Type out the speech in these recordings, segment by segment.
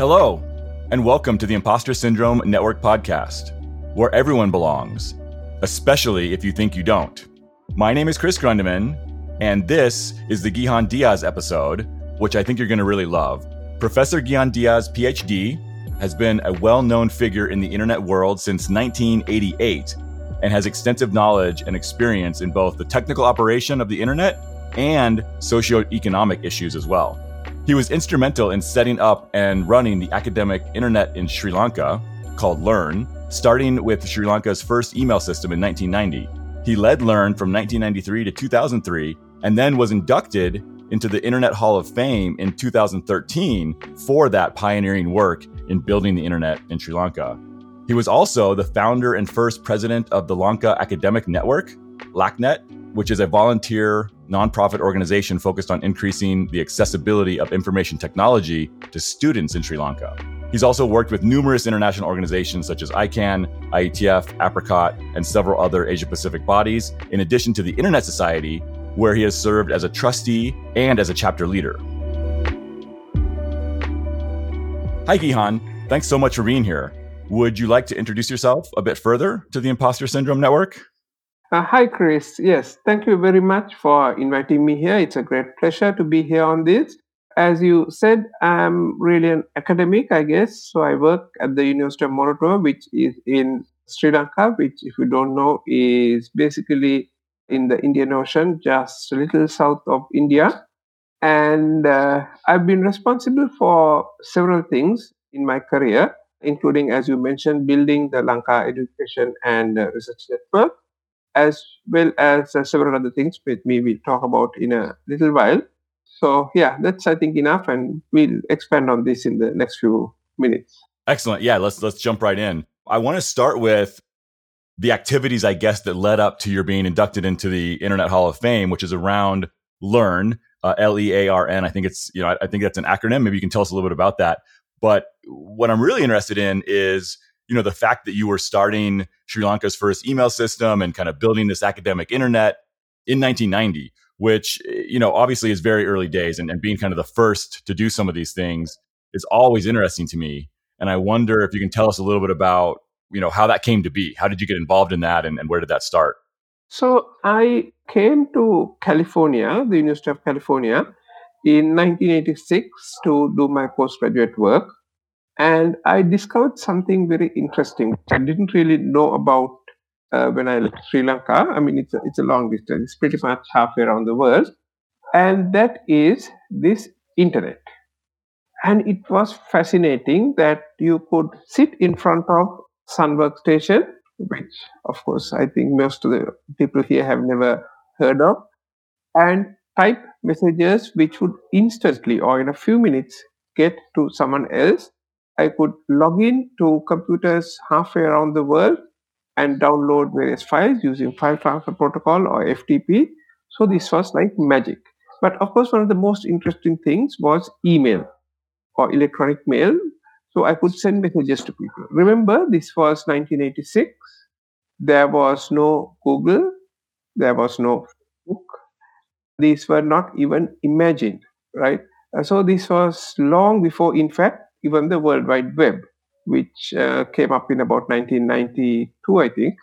Hello, and welcome to the Imposter Syndrome Network podcast, where everyone belongs, especially if you think you don't. My name is Chris Grundeman, and this is the Gihan Diaz episode, which I think you're going to really love. Professor Gihan Diaz, PhD, has been a well-known figure in the internet world since 1988 and has extensive knowledge and experience in both the technical operation of the internet and socioeconomic issues as well. He was instrumental in setting up and running the academic internet in Sri Lanka, called Learn, starting with Sri Lanka's first email system in 1990. He led Learn from 1993 to 2003, and then was inducted into the Internet Hall of Fame in 2013 for that pioneering work in building the internet in Sri Lanka. He was also the founder and first president of the Lanka Academic Network, LACNet, which is a volunteer nonprofit organization focused on increasing the accessibility of information technology to students in Sri Lanka. He's also worked with numerous international organizations such as ICANN, IETF, Apricot, and several other Asia-Pacific bodies, in addition to the Internet Society, where he has served as a trustee and as a chapter leader. Hi, Gihan. Thanks so much for being here. Would you like to introduce yourself a bit further to the Imposter Syndrome Network? Hi, Chris. Yes, thank you very much for inviting me here. It's a great pleasure to be here on this. As you said, I'm really an academic, I guess. So I work at the University of Moratuwa, which is in Sri Lanka, which, if you don't know, is basically in the Indian Ocean, just a little south of India. And I've been responsible for several things in my career, including, as you mentioned, building the Lanka Education and Research Network, as well as several other things which we will talk about in a little while. So yeah, that's, I think, enough, and we'll expand on this in the next few minutes. Excellent. Yeah, let's jump right in. I want to start with the activities, I guess, that led up to your being inducted into the Internet Hall of Fame, which is around Learn, Learn. I think I think that's an acronym. Maybe you can tell us a little bit about that. But what I'm really interested in is, the fact that you were starting Sri Lanka's first email system and kind of building this academic internet in 1990, which, obviously is very early days, and being kind of the first to do some of these things is always interesting to me. And I wonder if you can tell us a little bit about, how that came to be. How did you get involved in that, and where did that start? So I came to California, the University of California, in 1986 to do my postgraduate work. And I discovered something very interesting, which I didn't really know about when I left Sri Lanka. I mean, it's a long distance. It's pretty much halfway around the world. And that is this internet. And it was fascinating that you could sit in front of Sun Workstation, which, of course, I think most of the people here have never heard of, and type messages which would instantly, or in a few minutes, get to someone else. I could log in to computers halfway around the world and download various files using File Transfer Protocol or FTP. So this was like magic. But of course, one of the most interesting things was email or electronic mail. So I could send messages to people. Remember, this was 1986. There was no Google. There was no Facebook. These were not even imagined, right? So this was long before, in fact, even the World Wide Web, which came up in about 1992, I think.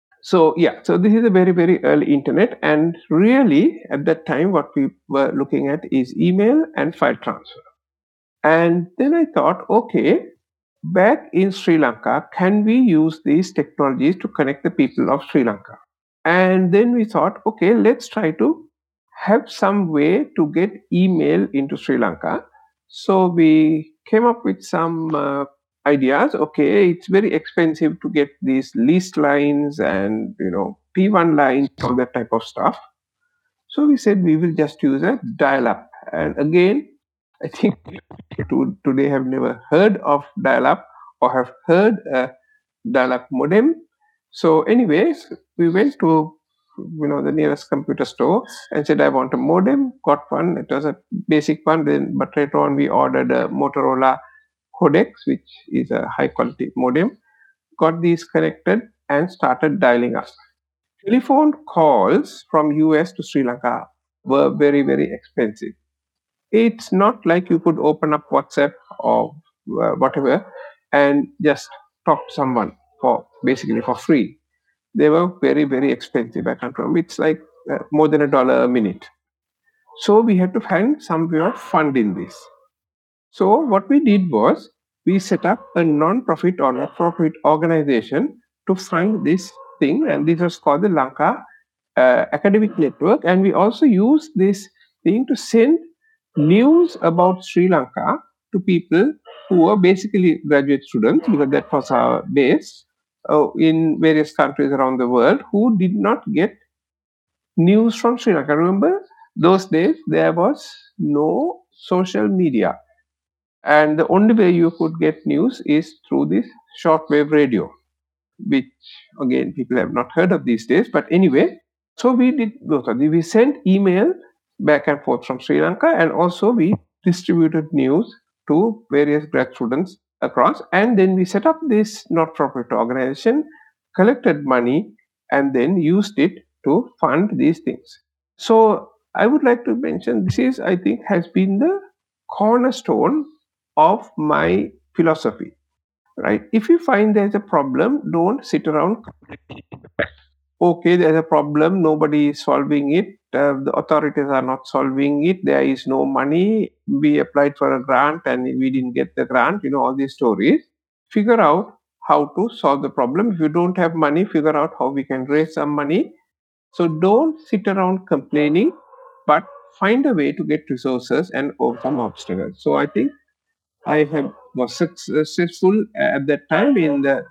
So so this is a very, very early internet. And really, at that time, what we were looking at is email and file transfer. And then I thought, okay, back in Sri Lanka, can we use these technologies to connect the people of Sri Lanka? And then we thought, okay, let's try to have some way to get email into Sri Lanka. So we came up with some ideas. Okay, it's very expensive to get these leased lines and, P1 lines, all that type of stuff. So we said we will just use a dial-up. And again, I think today have never heard of dial-up or have heard a dial-up modem. So anyways, we went to the nearest computer store and said, I want a modem. Got one. It was a basic one. But later on, we ordered a Motorola Codex, which is a high quality modem. Got these connected and started dialing up. Telephone calls from US to Sri Lanka were very, very expensive. It's not like you could open up WhatsApp or whatever, and just talk to someone for basically for free. They were very, very expensive. I can't remember. It's like more than $1 a minute. So we had to find some way of funding this. So what we did was we set up a non-profit or not-profit organization to fund this thing, and this was called the Lanka Academic Network. And we also used this thing to send news about Sri Lanka to people who were basically graduate students, because that was our base in various countries around the world who did not get news from Sri Lanka. Remember, those days there was no social media, and the only way you could get news is through this shortwave radio, which again people have not heard of these days. But anyway, so we did both of these. We sent email back and forth from Sri Lanka, and also we distributed news to various grad students across. And then we set up this not-for-profit organization, collected money, and then used it to fund these things. So I would like to mention this is, I think, has been the cornerstone of my philosophy. Right? If you find there's a problem, don't sit around. Okay, there's a problem, nobody is solving it, the authorities are not solving it, there is no money, we applied for a grant and we didn't get the grant, all these stories. Figure out how to solve the problem. If you don't have money, figure out how we can raise some money. So don't sit around complaining, but find a way to get resources and overcome obstacles. So I think I was successful at that time in the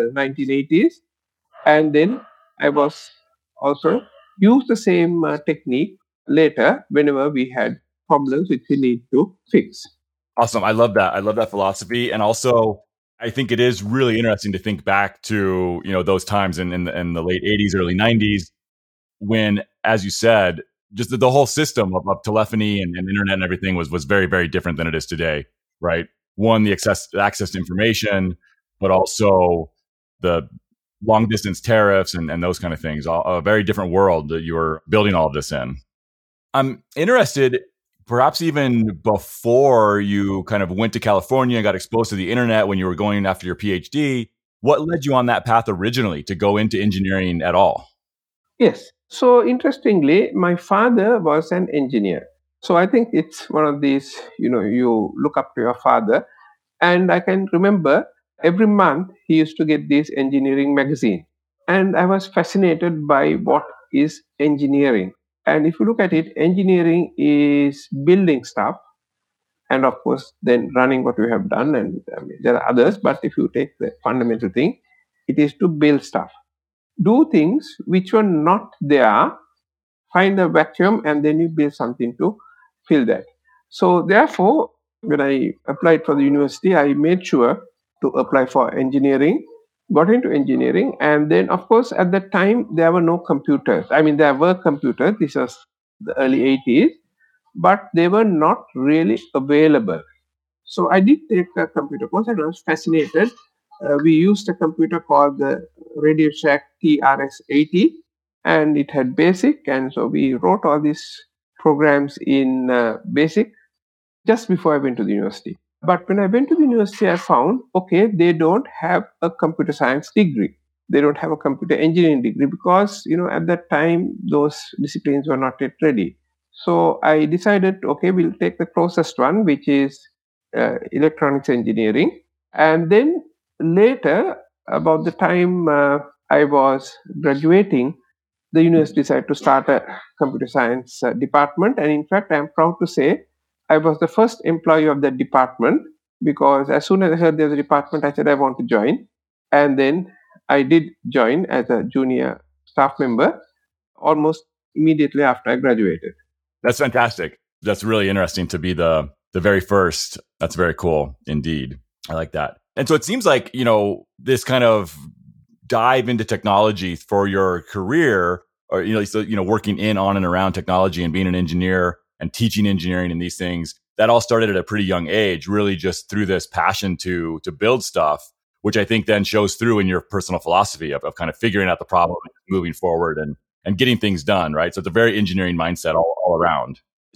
1980s, and then I was also used the same technique later whenever we had problems which we need to fix. Awesome. I love that. I love that philosophy. And also, I think it is really interesting to think back to, those times in the late 80s, early 90s, when, as you said, just the whole system of telephony and internet and everything was very, very different than it is today, right? One, the access to information, but also the long distance tariffs and those kind of things, a very different world that you were building all of this in. I'm interested, perhaps even before you kind of went to California and got exposed to the internet when you were going after your PhD, what led you on that path originally to go into engineering at all? Yes. So interestingly, my father was an engineer. So I think it's one of these, you look up to your father. And I can remember every month he used to get this engineering magazine. And I was fascinated by what is engineering. And if you look at it, engineering is building stuff. And of course, then running what we have done. And there are others. But if you take the fundamental thing, it is to build stuff. Do things which were not there, find a vacuum, and then you build something to fill that. So therefore, when I applied for the university, I made sure to apply for engineering, got into engineering. And then, of course, at that time, there were no computers. I mean, there were computers. This was the early 80s, but they were not really available. So I did take a computer course and I was fascinated. We used a computer called the Radio Shack TRS-80, and it had BASIC. And so we wrote all these programs in BASIC just before I went to the university. But when I went to the university, I found, okay, they don't have a computer science degree. They don't have a computer engineering degree because, at that time, those disciplines were not yet ready. So I decided, okay, we'll take the closest one, which is electronics engineering. And then later, about the time I was graduating, the university decided to start a computer science department. And in fact, I'm proud to say I was the first employee of that department, because as soon as I heard there was a department, I said I want to join. And then I did join as a junior staff member almost immediately after I graduated. That's fantastic. That's really interesting to be the very first. That's very cool indeed. I like that. And so it seems like, this kind of dive into technology for your career, or, working on and around technology and being an engineer and teaching engineering and these things, that all started at a pretty young age, really just through this passion to build stuff, which I think then shows through in your personal philosophy of kind of figuring out the problem and moving forward and getting things done, right? So it's a very engineering mindset all around.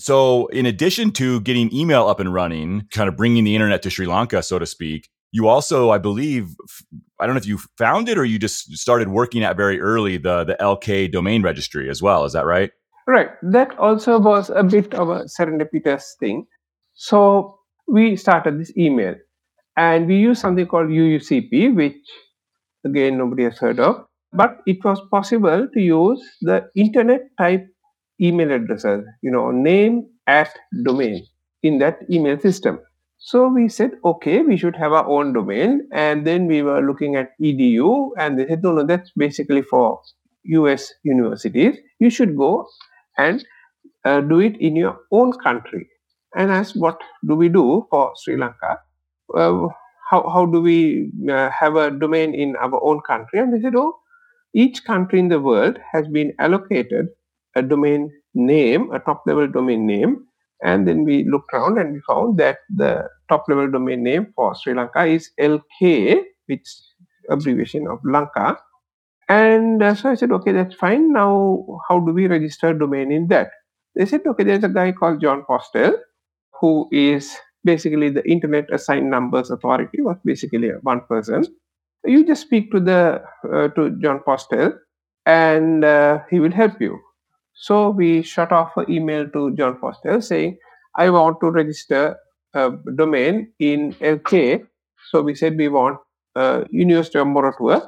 So in addition to getting email up and running, kind of bringing the internet to Sri Lanka, so to speak, you also, I believe, I don't know if you founded or you just started working at very early the LK domain registry as well. Is that right? Right. That also was a bit of a serendipitous thing. So we started this email and we used something called UUCP, which again nobody has heard of. But it was possible to use the internet type email addresses, name at domain in that email system. So we said, okay, we should have our own domain. And then we were looking at EDU, and they said, no, that's basically for US universities. You should go and do it in your own country. And asked, what do we do for Sri Lanka? How do we have a domain in our own country? And they said, each country in the world has been allocated a domain name, a top-level domain name. And then we looked around and we found that the top-level domain name for Sri Lanka is LK, which is abbreviation of Lanka. And so I said, okay, that's fine. Now, how do we register a domain in that? They said, okay, there's a guy called John Postel, who is basically the Internet Assigned Numbers Authority, was basically one person. You just speak to John Postel, and he will help you. So we shot off an email to John Postel saying, I want to register a domain in LK. So we said we want University of Moratuwa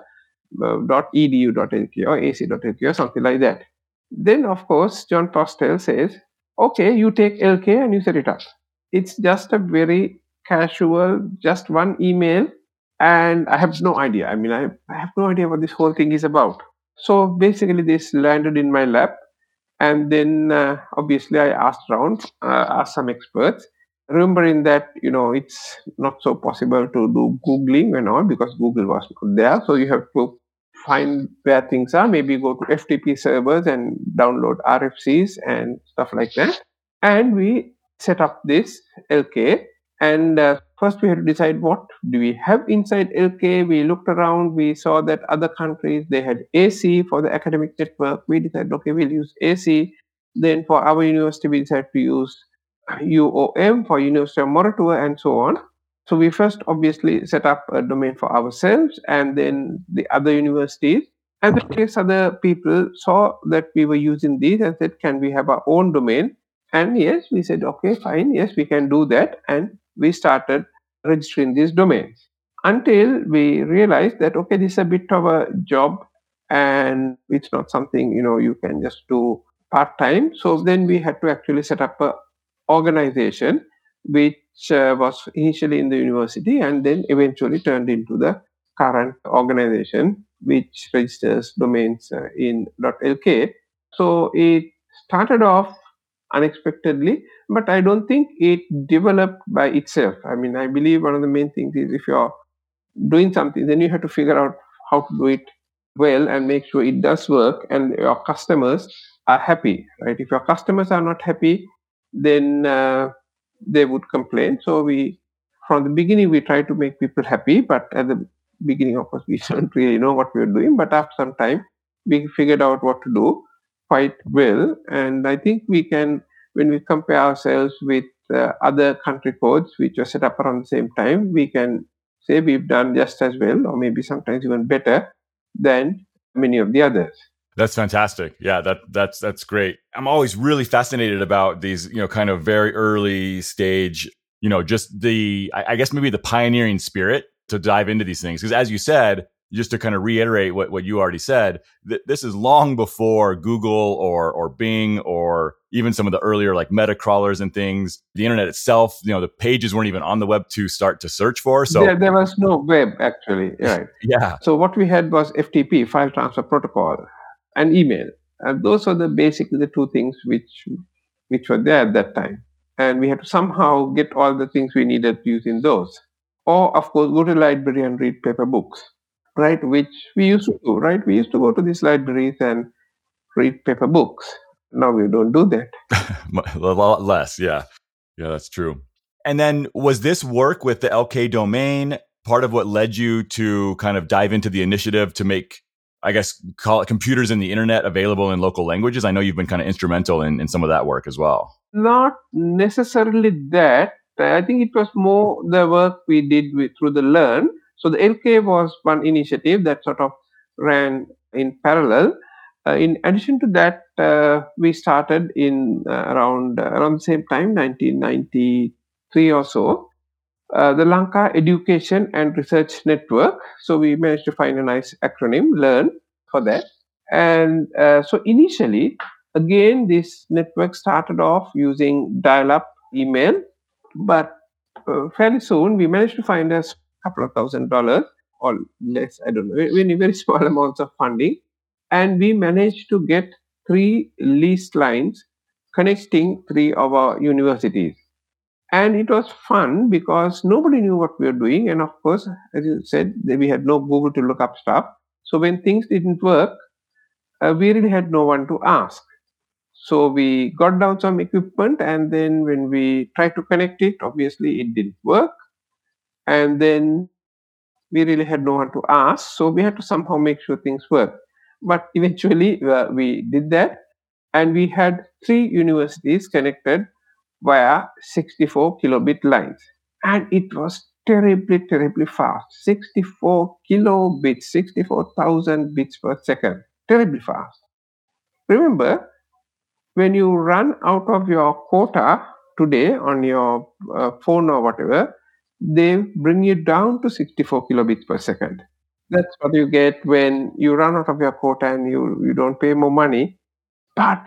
.edu.lk or ac.lk or something like that. Then, of course, John Postel says, okay, you take LK and you set it up. It's just a very casual, just one email, and I have no idea. I mean, I have no idea what this whole thing is about. So basically, this landed in my lap, and then obviously I asked around, asked some experts, remembering that, it's not so possible to do Googling and all because Google was not there. So you have to find where things are, maybe go to FTP servers and download RFCs and stuff like that. And we set up this LK. And first we had to decide what do we have inside LK. We looked around, we saw that other countries, they had AC for the academic network. We decided, okay, we'll use AC. Then for our university, we decided to use UOM for University of Moratuwa and so on. So we first obviously set up a domain for ourselves and then the other universities. And in case other people saw that we were using these and said, can we have our own domain? And yes, we said, okay, fine. Yes, we can do that. And we started registering these domains until we realized that, okay, this is a bit of a job and it's not something, you can just do part-time. So then we had to actually set up a organization which was initially in the university and then eventually turned into the current organization which registers domains in .lk. So it started off unexpectedly, but I don't think it developed by itself. I mean, I believe one of the main things is if you're doing something, then you have to figure out how to do it well and make sure it does work and your customers are happy, right? If your customers are not happy, then they would complain. So from the beginning, we tried to make people happy, but at the beginning, of course, we didn't really know what we were doing. But after some time, we figured out what to do quite well. And I think we can, when we compare ourselves with other country codes which were set up around the same time, we can say we've done just as well, or maybe sometimes even better than many of the others. That's fantastic. Yeah, that's great. I'm always really fascinated about these, kind of very early stage, just I guess maybe the pioneering spirit to dive into these things. Because as you said, just to kind of reiterate what you already said, this is long before Google or Bing or even some of the earlier like meta crawlers and things. The internet itself, the pages weren't even on the web to start to search for. So there was no web actually. Right. Yeah. So what we had was FTP, file transfer protocol, and email. And those are basically the two things which were there at that time. And we had to somehow get all the things we needed using those. Or, of course, go to the library and read paper books, right? Which we used to do, right? We used to go to these libraries and read paper books. Now we don't do that. A lot less, yeah. Yeah, that's true. And then was this work with the LK domain part of what led you to kind of dive into the initiative to make I guess, call it computers and the internet available in local languages? I know you've been kind of instrumental in some of that work as well. Not necessarily that. I think it was more the work we did through the Learn. So the LK was one initiative that sort of ran in parallel. In addition to that, we started in around the same time, 1993 or so, the Lanka Education and Research Network. So we managed to find a nice acronym, LEARN, for that. And so initially, again, this network started off using dial-up email, but fairly soon we managed to find a couple of $1,000 or less, I don't know, very, very small amounts of funding. And we managed to get 3 leased lines connecting 3 of our universities. And it was fun because nobody knew what we were doing. And of course, as you said, we had no Google to look up stuff. So when things didn't work, we really had no one to ask. So we got down some equipment, and then when we tried to connect it, obviously it didn't work. And then we really had no one to ask. So we had to somehow make sure things work. But eventually we did that. And we had 3 universities connected via 64 kilobit lines. And it was terribly, terribly fast. 64 kilobits, 64,000 bits per second. Terribly fast. Remember, when you run out of your quota today on your phone or whatever, they bring you down to 64 kilobits per second. That's what you get when you run out of your quota and you don't pay more money. But,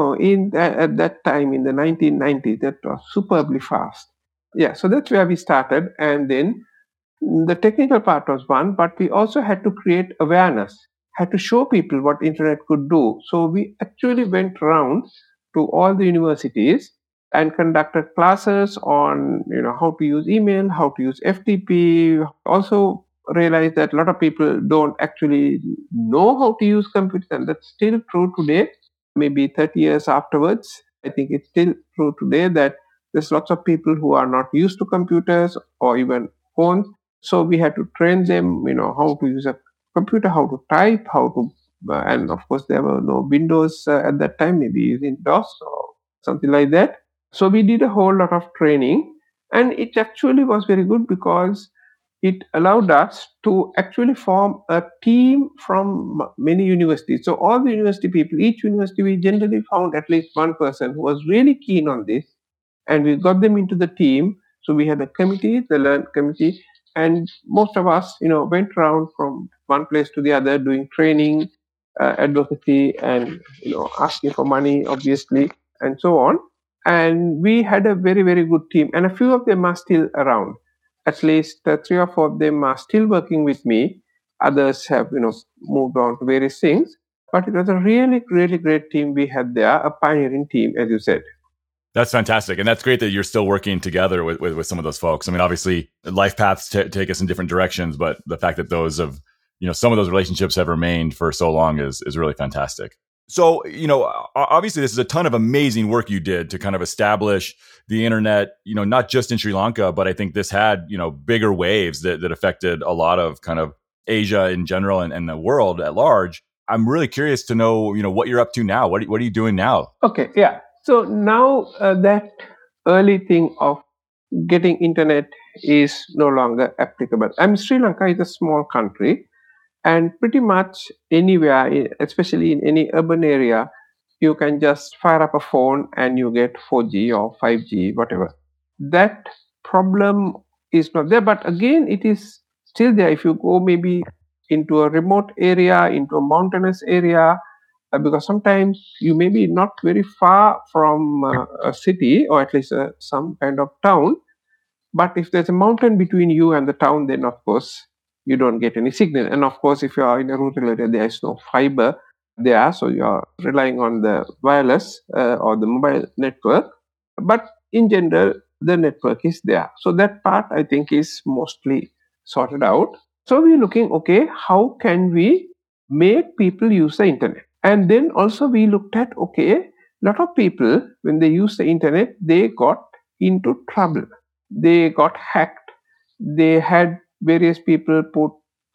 at that time in the 1990s, that was superbly fast. Yeah, so that's where we started. And then the technical part was one, but we also had to create awareness, had to show people what internet could do. So we actually went around to all the universities and conducted classes on, how to use email, how to use FTP. Also realized that a lot of people don't actually know how to use computers, and that's still true today. Maybe 30 years afterwards, I think it's still true today that there's lots of people who are not used to computers or even phones. So we had to train them, how to use a computer, how to type, how to, and of course there were no Windows at that time, maybe using DOS or something like that. So we did a whole lot of training, and it actually was very good because it allowed us to actually form a team from many universities. So all the university people, each university, we generally found at least one person who was really keen on this, and we got them into the team. So we had a committee, the Learn committee, and most of us, went around from one place to the other doing training, advocacy, and, asking for money, obviously, and so on. And we had a very, very good team, and a few of them are still around. At least 3 or 4 of them are still working with me. Others have, moved on to various things. But it was a really, really great team we had there, a pioneering team, as you said. That's fantastic. And that's great that you're still working together with some of those folks. I mean, obviously, life paths take us in different directions, but the fact that those of, some of those relationships have remained for so long is really fantastic. So, obviously, this is a ton of amazing work you did to kind of establish the internet, not just in Sri Lanka, but I think this had, bigger waves that affected a lot of kind of Asia in general and the world at large. I'm really curious to know, what you're up to now. What are you doing now? Okay, yeah. So now that early thing of getting internet is no longer applicable. Sri Lanka is a small country. And pretty much anywhere, especially in any urban area, you can just fire up a phone and you get 4G or 5G, whatever. That problem is not there. But again, it is still there. If you go maybe into a remote area, into a mountainous area, because sometimes you may be not very far from a city or at least some kind of town. But if there's a mountain between you and the town, then of course, you don't get any signal. And of course, if you are in a rural area, there is no fiber there. So you are relying on the wireless or the mobile network. But in general, the network is there. So that part, I think, is mostly sorted out. So we're looking, okay, how can we make people use the internet? And then also we looked at, okay, a lot of people, when they use the internet, they got into trouble. They got hacked. They had various people put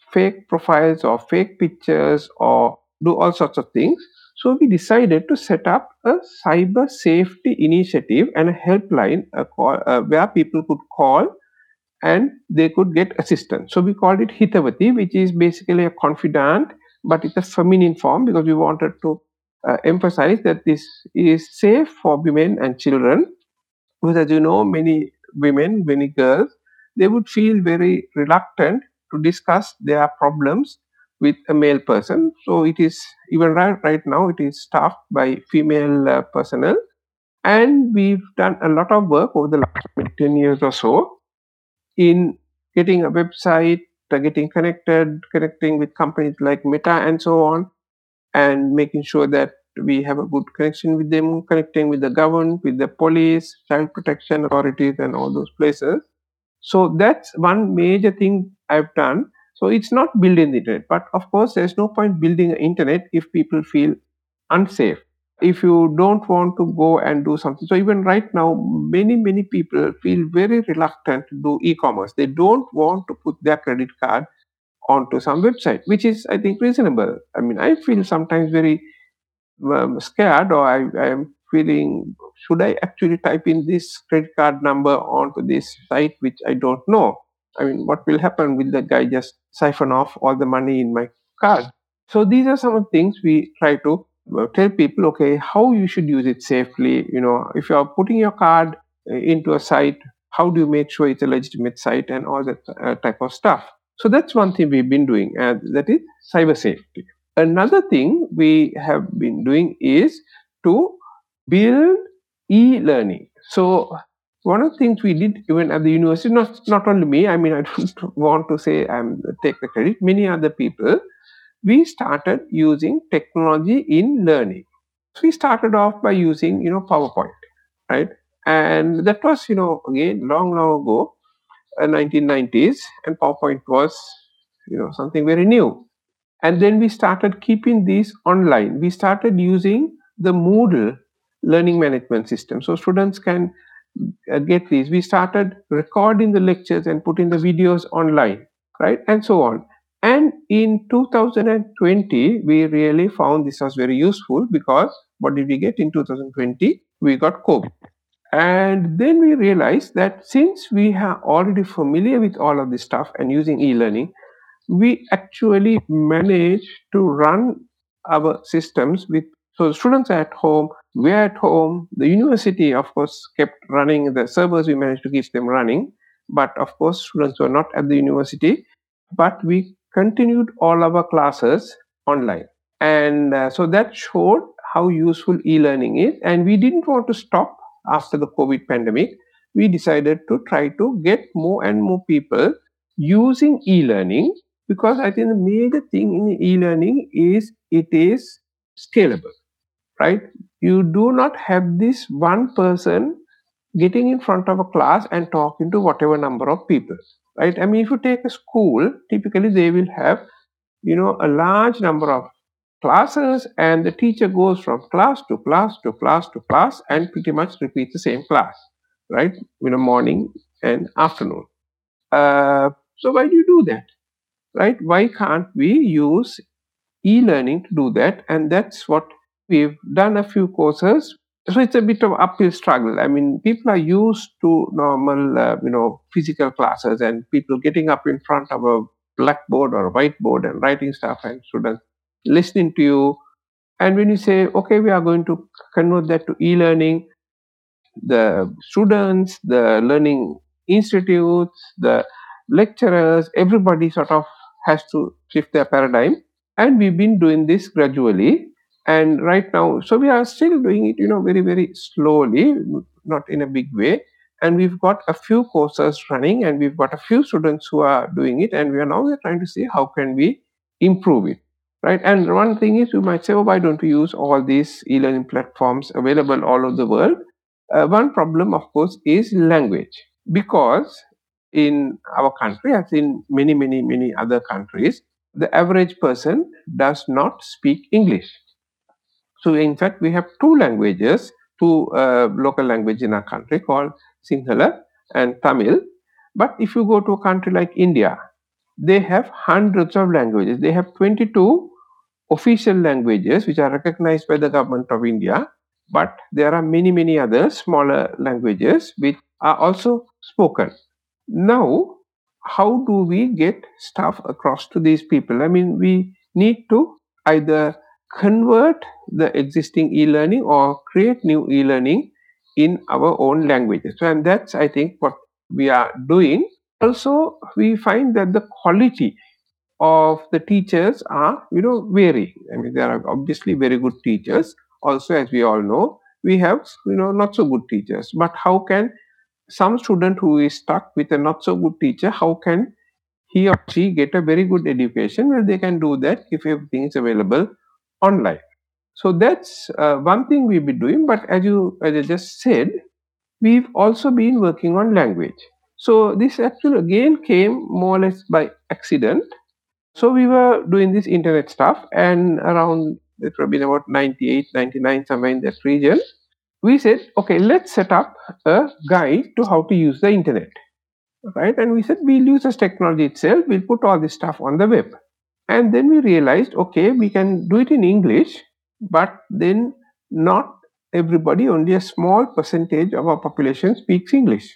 fake profiles or fake pictures or do all sorts of things. So we decided to set up a cyber safety initiative and a helpline where people could call and they could get assistance. So we called it Hitavati, which is basically a confidant, but it's a feminine form because we wanted to emphasize that this is safe for women and children. Because as you know, many women, many girls, they would feel very reluctant to discuss their problems with a male person. So it is, even right now, it is staffed by female personnel. And we've done a lot of work over the last 10 years or so in getting a website, getting connecting with companies like Meta and so on, and making sure that we have a good connection with them, connecting with the government, with the police, child protection authorities, and all those places. So that's one major thing I've done. So it's not building the internet, but of course, there's no point building an internet if people feel unsafe. If you don't want to go and do something, so even right now, many people feel very reluctant to do e-commerce. They don't want to put their credit card onto some website, which is, I think, reasonable. I mean, I feel sometimes very scared, or I am feeling, should I actually type in this credit card number onto this site, which I don't know? I mean, what will happen? Will the guy just siphon off all the money in my card? So these are some of the things we try to tell people, okay, how you should use it safely. You know, if you're putting your card into a site, how do you make sure it's a legitimate site and all that type of stuff? So that's one thing we've been doing, and that is cyber safety. Another thing we have been doing is to build e-learning. So one of the things we did even at the university, not only me, I mean, I don't want to say take the credit, many other people, we started using technology in learning. So we started off by using, PowerPoint, right? And that was, again, long ago, 1990s, and PowerPoint was, something very new. And then we started keeping these online. We started using the Moodle learning management system. So students can get these. We started recording the lectures and putting the videos online, right? And so on. And in 2020, we really found this was very useful because what did we get in 2020? We got COVID. And then we realized that since we are already familiar with all of this stuff and using e-learning, we actually managed to run our systems with, so students are at home, we're at home, the university, of course, kept running the servers, we managed to keep them running, but of course, students were not at the university, but we continued all our classes online. And so that showed how useful e-learning is, and we didn't want to stop after the COVID pandemic. We decided to try to get more and more people using e-learning, because I think the major thing in e-learning is it is scalable, right? You do not have this one person getting in front of a class and talking to whatever number of people, right? I mean, if you take a school, typically they will have, a large number of classes, and the teacher goes from class to class to class to class and pretty much repeats the same class, right? Morning and afternoon. So why do you do that? Right? Why can't we use e-learning to do that? And that's what we've done a few courses. So it's a bit of uphill struggle. I mean, people are used to normal, physical classes and people getting up in front of a blackboard or a whiteboard and writing stuff, and students listening to you. And when you say, okay, we are going to convert that to e-learning, the students, the learning institutes, the lecturers, everybody sort of has to shift their paradigm. And we've been doing this gradually. And right now, so we are still doing it, very, very slowly, not in a big way. And we've got a few courses running, and we've got a few students who are doing it. And we're trying to see how can we improve it, right? And one thing is, you might say, oh, why don't we use all these e-learning platforms available all over the world? One problem, of course, is language, because in our country, as in many other countries, the average person does not speak English. So in fact, we have two local languages in our country called Sinhala and Tamil. But if you go to a country like India, they have hundreds of languages. They have 22 official languages which are recognized by the government of India, but there are many, many other smaller languages which are also spoken. Now, how do we get stuff across to these people? I mean, we need to either convert the existing e-learning or create new e-learning in our own languages. So, and that's, I think, what we are doing. Also, we find that the quality of the teachers are, varying. I mean, there are obviously very good teachers. Also, as we all know, we have, not so good teachers. But how can some student who is stuck with a not so good teacher, how can he or she get a very good education? Well, they can do that if everything is available online. So that's one thing we've been doing. But as I just said, we've also been working on language. So this actually again came more or less by accident. So we were doing this internet stuff, and around it would have been about 98, 99, somewhere in that region, we said, okay, let's set up a guide to how to use the internet, right? And we said, we'll use this technology itself, we'll put all this stuff on the web. And then we realized, okay, we can do it in English, but then not everybody, only a small percentage of our population speaks English.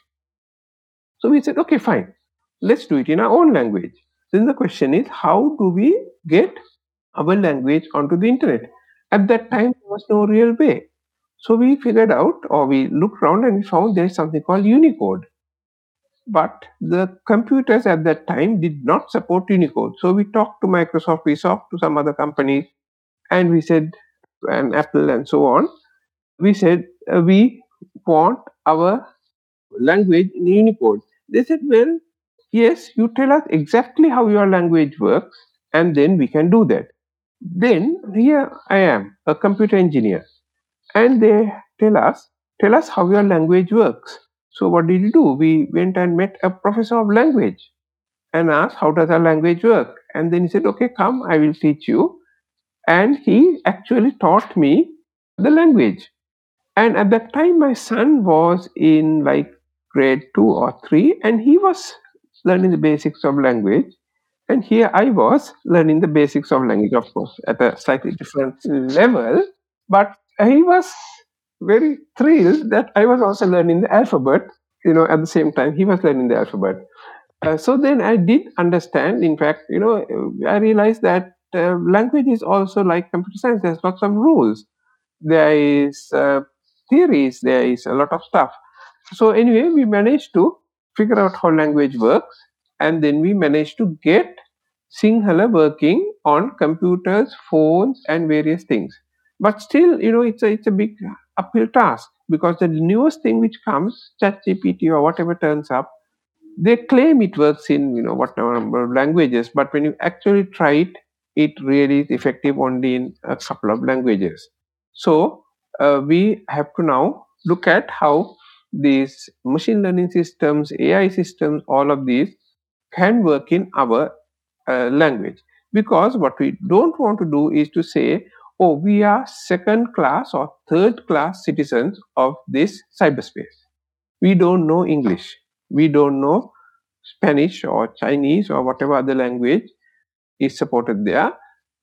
So we said, okay, fine, let's do it in our own language. Then the question is, how do we get our language onto the internet? At that time, there was no real way. So we figured out, or we looked around and we found there is something called Unicode. But the computers at that time did not support Unicode. So we talked to Microsoft, we talked to some other companies, and we said, and Apple and so on, we said, we want our language in Unicode. They said, well, yes, you tell us exactly how your language works, and then we can do that. Then here I am, a computer engineer, and they tell us how your language works. So what did you do? We went and met a professor of language and asked, how does our language work? And then he said, okay, come, I will teach you. And he actually taught me the language. And at that time, my son was in like grade 2 or 3, and he was learning the basics of language. And here I was learning the basics of language, of course, at a slightly different level. But he was very thrilled that I was also learning the alphabet, at the same time he was learning the alphabet. So then I did understand, in fact, I realized that language is also like computer science. There's got some rules. There is theories. There is a lot of stuff. So anyway, we managed to figure out how language works, and then we managed to get Sinhala working on computers, phones, and various things. But still, it's a big uphill task, because the newest thing which comes, ChatGPT or whatever turns up, they claim it works in whatever number of languages, but when you actually try it, it really is effective only in a couple of languages. So we have to now look at how these machine learning systems, AI systems, all of these can work in our language. Because what we don't want to do is to say, oh, we are second class or third class citizens of this cyberspace. We don't know English. We don't know Spanish or Chinese or whatever other language is supported there.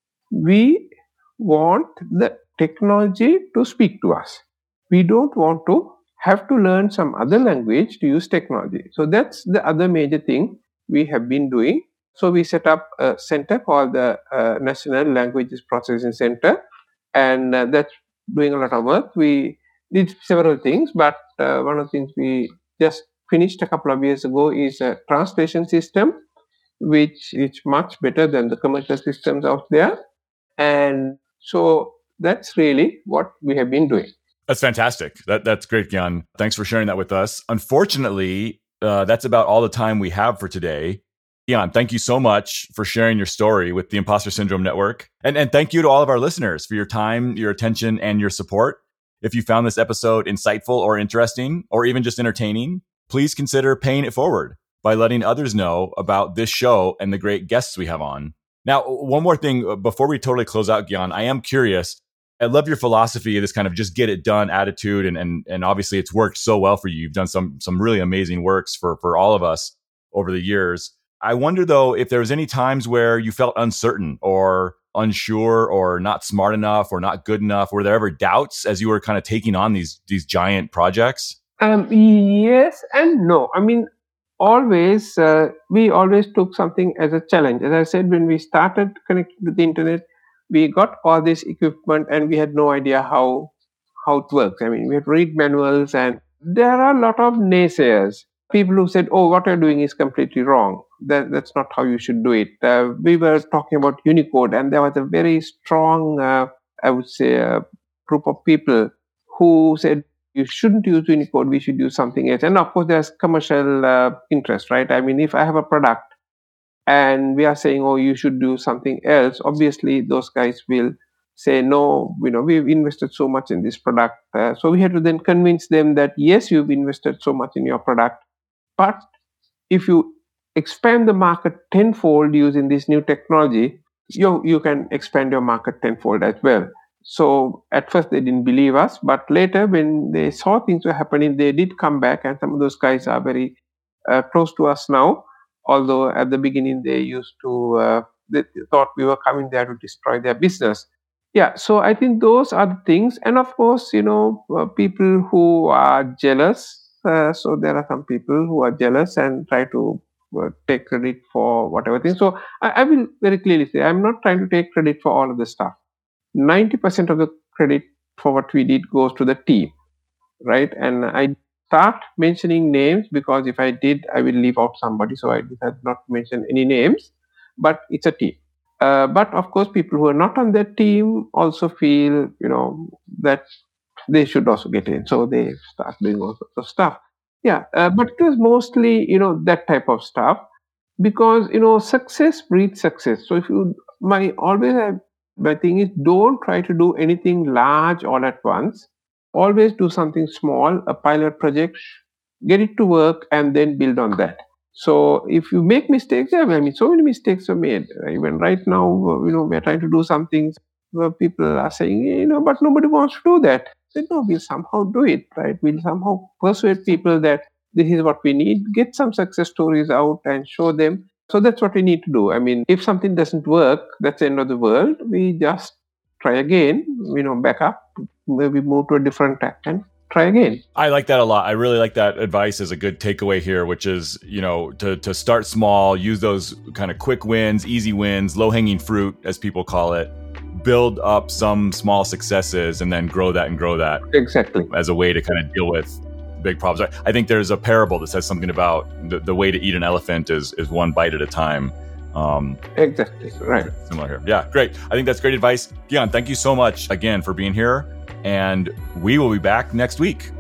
We want the technology to speak to us. We don't want to have to learn some other language to use technology. So that's the other major thing we have been doing. So we set up a center called the National Languages Processing Center, and that's doing a lot of work. We did several things, but one of the things we just finished a couple of years ago is a translation system, which is much better than the commercial systems out there. And so that's really what we have been doing. That's fantastic. That's great, Gyan. Thanks for sharing that with us. Unfortunately, that's about all the time we have for today. Gyan, thank you so much for sharing your story with the Imposter Syndrome Network. And thank you to all of our listeners for your time, your attention, and your support. If you found this episode insightful or interesting, or even just entertaining, please consider paying it forward by letting others know about this show and the great guests we have on. Now, one more thing before we totally close out, Gyan, I am curious. I love your philosophy of this kind of just get it done attitude. And obviously it's worked so well for you. You've done some really amazing works for all of us over the years. I wonder, though, if there was any times where you felt uncertain or unsure or not smart enough or not good enough. Were there ever doubts as you were kind of taking on these giant projects? Yes and no. I mean, we always took something as a challenge. As I said, when we started connecting to the internet, we got all this equipment and we had no idea how it works. I mean, we had to read manuals, and there are a lot of naysayers. People who said, "Oh, what you're doing is completely wrong. That's not how you should do it." We were talking about Unicode, and there was a very strong, I would say, group of people who said, you shouldn't use Unicode, we should use something else. And of course, there's commercial interest, right? I mean, if I have a product and we are saying, oh, you should do something else, obviously those guys will say, no, we've invested so much in this product. So we had to then convince them that, yes, you've invested so much in your product, but if you expand the market tenfold using this new technology, you can expand your market tenfold as well. So at first they didn't believe us, but later when they saw things were happening, they did come back, and some of those guys are very close to us now. Although at the beginning they used to, they thought we were coming there to destroy their business. Yeah, so I think those are the things. And of course, people who are jealous. So there are some people who are jealous and try to take credit for whatever thing. So I will very clearly say, I'm not trying to take credit for all of the stuff. 90% of the credit for what we did goes to the team, right? And I start mentioning names because if I did, I will leave out somebody. So I decided not to mention any names, but it's a team. But of course, people who are not on that team also feel, that they should also get in. So they start doing all sorts of stuff. Yeah, but it was mostly, that type of stuff because, success breeds success. So my thing is, don't try to do anything large all at once. Always do something small, a pilot project, get it to work, and then build on that. So if you make mistakes, so many mistakes are made. Even right now, we're trying to do some things where people are saying, but nobody wants to do that. So, no, we'll somehow do it, right? We'll somehow persuade people that this is what we need, get some success stories out and show them. So that's what we need to do. I mean, if something doesn't work, that's the end of the world. We just try again, back up, maybe move to a different track and try again. I like that a lot. I really like that advice as a good takeaway here, which is, to start small, use those kind of quick wins, easy wins, low-hanging fruit, as people call it, build up some small successes and then grow that. Exactly. As a way to kind of deal with big problems. I think there's a parable that says something about the way to eat an elephant is one bite at a time. Exactly. Right. Similar here. Yeah, great. I think that's great advice. Gihan, thank you so much again for being here. And we will be back next week.